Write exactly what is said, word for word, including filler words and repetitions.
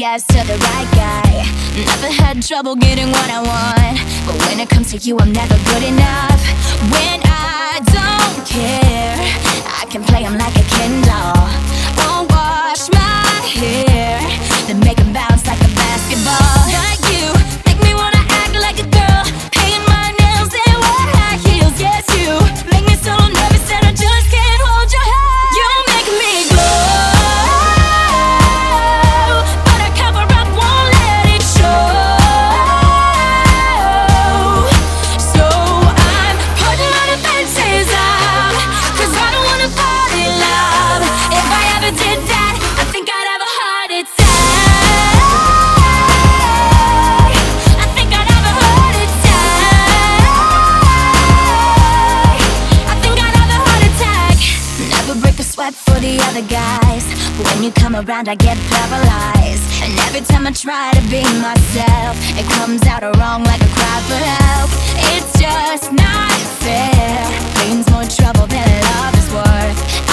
yes to the right guy. Never had trouble getting what I want, but when it comes to you, I'm never good enough. When I don't care, I can play him like a Ken doll. Won't wash my hair, then make him bounce like a basketball. Like you, make me wanna act like a girl, paint my nails and wear high heels. Yes, you make me so nervous that I just can't hold your hand. You make me glow, but I cover up, won't let it show. So I'm putting my defenses up, 'cause I don't wanna fall in love. If I ever did that, I think I'd have a heart attack. I think I'd have a heart attack. I think I'd have a heart attack. Never break a sweat for the other guys, but when you come around I get paralyzed. And every time I try to be myself, it comes out wrong like a cry for help. It's just not fair, brings more trouble than love is worth.